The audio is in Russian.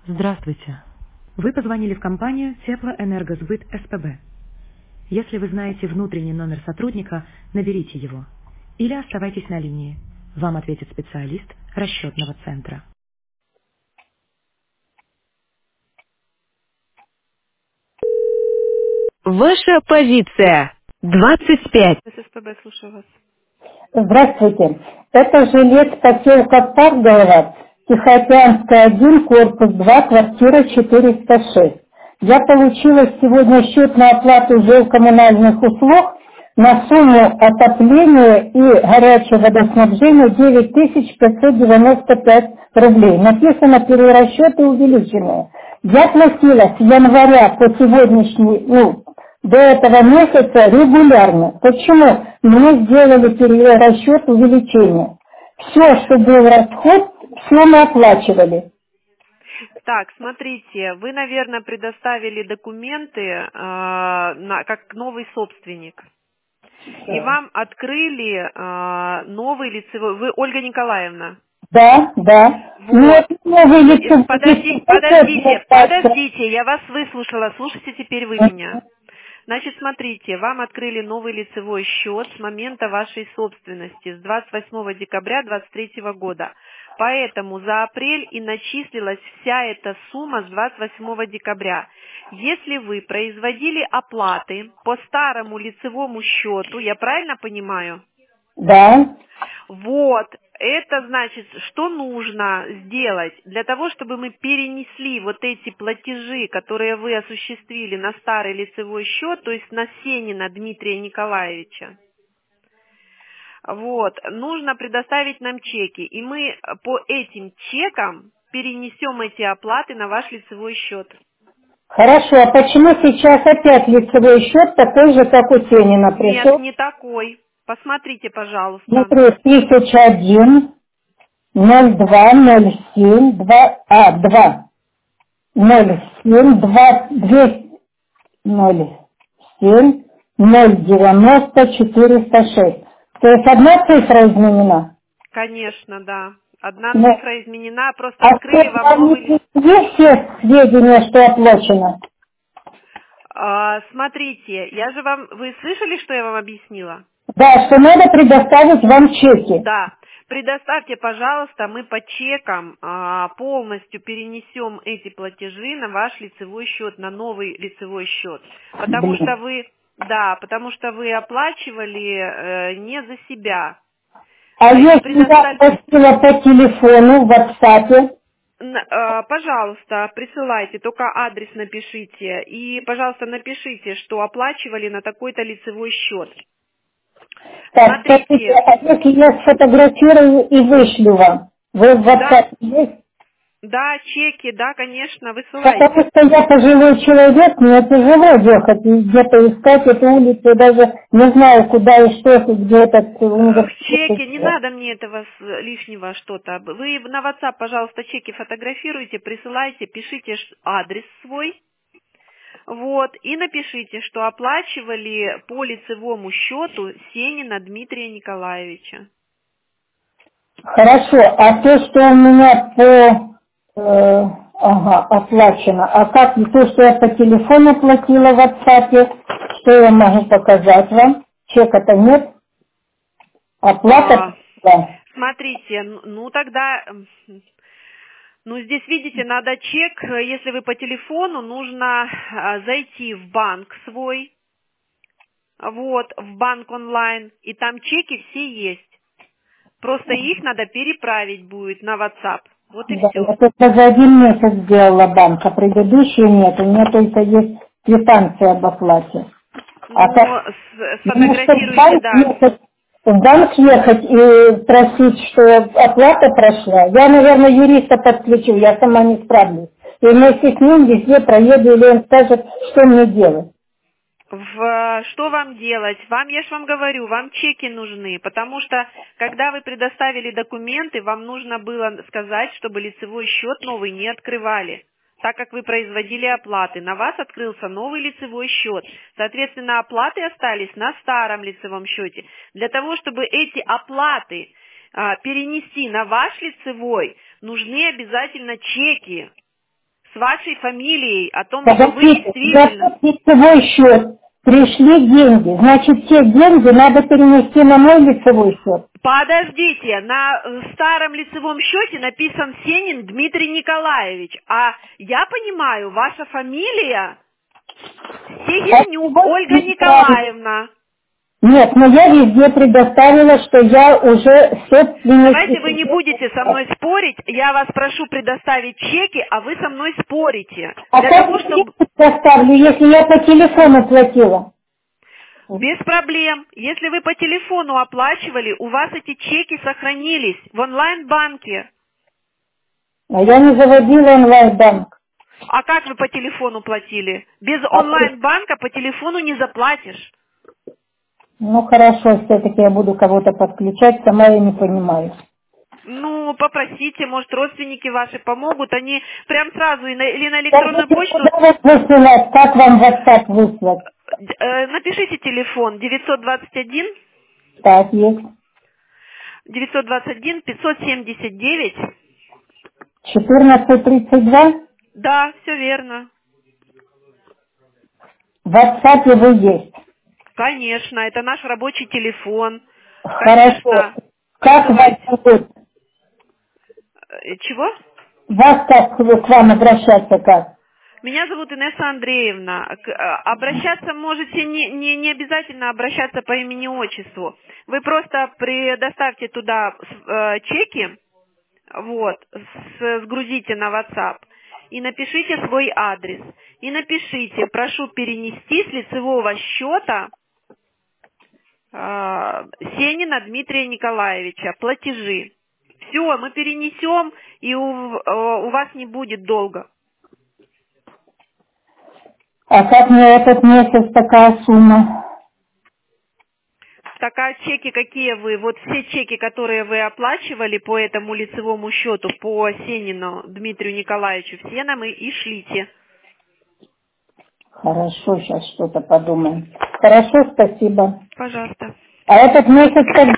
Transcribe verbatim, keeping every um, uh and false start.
Здравствуйте. Вы позвонили в компанию Теплоэнергосбыт СПБ. Если вы знаете внутренний номер сотрудника, наберите его. Или оставайтесь на линии. Вам ответит специалист расчетного центра. Ваша позиция. двадцать пять. СПБ, слушаю вас. Здравствуйте. Это жилец поселка Парголова, Тихоокеанская один, корпус два, квартира четыреста шесть. Я получила сегодня счет на оплату жилкоммунальных услуг на сумму отопления и горячего водоснабжения девять тысяч пятьсот девяносто пять рублей. Написано перерасчеты увеличенные. Я платила с января по сегодняшний, ну, до этого месяца регулярно. Почему? Мне сделали перерасчет увеличения. Все, что был расход, все мы оплачивали. Так, смотрите, вы, наверное, предоставили документы э, на, как новый собственник. И вам открыли э, новый лицевой... Вы Ольга Николаевна? Да, да. Вот. новый лицевой Подожди, подождите, подождите, я вас выслушала. Слушайте теперь вы меня. Значит, смотрите, вам открыли новый лицевой счет с момента вашей собственности, с двадцать восьмого декабря две тысячи двадцать третьего года. Поэтому за апрель и начислилась вся эта сумма с двадцать восьмого декабря. Если вы производили оплаты по старому лицевому счету, я правильно понимаю? Да. Вот, это значит, что нужно сделать для того, чтобы мы перенесли вот эти платежи, которые вы осуществили на старый лицевой счет, то есть на Сенина Дмитрия Николаевича. Вот, нужно предоставить нам чеки, и мы по этим чекам перенесем эти оплаты на ваш лицевой счет. Хорошо, а почему сейчас опять лицевой счет такой же, как у Тенина Нет, пришел? не такой. Посмотрите, пожалуйста. Смотри, тысяча один, ноль два, ноль семь, два, а, два, ноль семь, два, двести, ноль семь, ноль девяносто, четыреста шесть. То есть одна цифра изменена? Конечно, да. Одна Но, цифра изменена, просто а открыли вам новый лист. есть все сведения, что оплачено? А, смотрите, я же вам... Вы слышали, что я вам объяснила? Да, что надо предоставить вам чеки. Да. Предоставьте, пожалуйста, мы по чекам а, полностью перенесем эти платежи на ваш лицевой счет, на новый лицевой счет. Потому Блин. что вы... Да, потому что вы оплачивали э, не за себя. А А если предостав- я просила по телефону, в WhatsApp? Н- э, Пожалуйста, присылайте, только адрес напишите. И, пожалуйста, напишите, что оплачивали на такой-то лицевой счет. Так, скажите, Смотрите, а если я сфотографирую и вышлю вам? Вы в да, WhatsApp есть? да, чеки, да, конечно, Потому высылайте. что я пожилой человек, мне тяжело ехать и где-то искать эту улицу, я даже не знаю, куда и что, и где этот Э, В чеке, не университет. надо мне этого с- лишнего что-то. Вы на WhatsApp, пожалуйста, чеки фотографируйте, присылайте, пишите ш- адрес свой. Вот, и напишите, что оплачивали по лицевому счету Сенина Дмитрия Николаевича. Хорошо, а то, что у меня по... э, ага, оплачено, а как то, что я по телефону платила в WhatsApp, что я могу показать вам? Чека-то нет, оплата... А, Да. смотрите, н- ну тогда, м, ну здесь, видите, надо чек, э, если вы по телефону, нужно а, зайти в банк свой, вот, в банк онлайн, и там чеки все есть. Просто их надо переправить будет на WhatsApp. Вот и Да, все. я только за один месяц сделала банк, а предыдущие нет. У меня только есть квитанция об оплате. А Ну, так, с- мне что, в сфотографируйте, банк да. ехать, в банк ехать и просить, что оплата прошла? Я, наверное, юриста подключу, я сама не справлюсь. И вместе с ним везде проеду, или он скажет, что мне делать. В, что вам делать? Вам, я же вам говорю, вам чеки нужны, потому что, когда вы предоставили документы, вам нужно было сказать, чтобы лицевой счет новый не открывали, так как вы производили оплаты. На вас открылся новый лицевой счет. Соответственно, оплаты остались на старом лицевом счете. Для того, чтобы эти оплаты а, перенести на ваш лицевой, нужны обязательно чеки. с вашей фамилией о том, что вы Подождите, действительно... на лицевой счет пришли деньги, значит, те деньги надо перенести на мой лицевой счет. Подождите, на старом лицевом счете написан Сенин Дмитрий Николаевич, а я понимаю, ваша фамилия Сигельнюк Ольга Николаевна. Нет, но я везде предоставила, что я уже собственник. Давайте вы не будете со мной спорить, я вас прошу предоставить чеки, а вы со мной спорите. А Для как того, я чтобы... предоставлю, если я по телефону платила? Без проблем. Если вы по телефону оплачивали, у вас эти чеки сохранились в онлайн-банке. А я не заводила онлайн-банк. А как вы по телефону платили? Без А онлайн-банка по телефону не заплатишь. Ну хорошо, все-таки я буду кого-то подключать, сама я не понимаю. Ну, попросите, может, родственники ваши помогут, они прям сразу и на- или на электронную почту... Куда вас высылать? Как вам WhatsApp выслать? Э, напишите телефон девятьсот двадцать один Так, есть. девятьсот двадцать один пятьсот семьдесят девять. четырнадцать тридцать два? Да, все верно. В WhatsApp вы есть. Конечно, это наш рабочий телефон. Хорошо. Конечно. Как вас Вызывайте. зовут? Э, Чего? Вас как к вам обращаться как? Меня зовут Инесса Андреевна. К- э, Обращаться можете не, не, не обязательно обращаться по имени-отчеству. Вы просто предоставьте туда э, чеки, вот, с- сгрузите на WhatsApp и напишите свой адрес. И напишите, прошу перенести с лицевого счета э, Сенина Дмитрия Николаевича платежи. Все, мы перенесем, и у, э, у вас не будет долга. А как мне этот месяц такая сумма? Так, а чеки какие вы? Вот все чеки, которые вы оплачивали по этому лицевому счету, по Сенину Дмитрию Николаевичу, все нам и, и шлите. Хорошо, сейчас что-то подумаем. Хорошо, спасибо. Пожалуйста. А этот месяц когда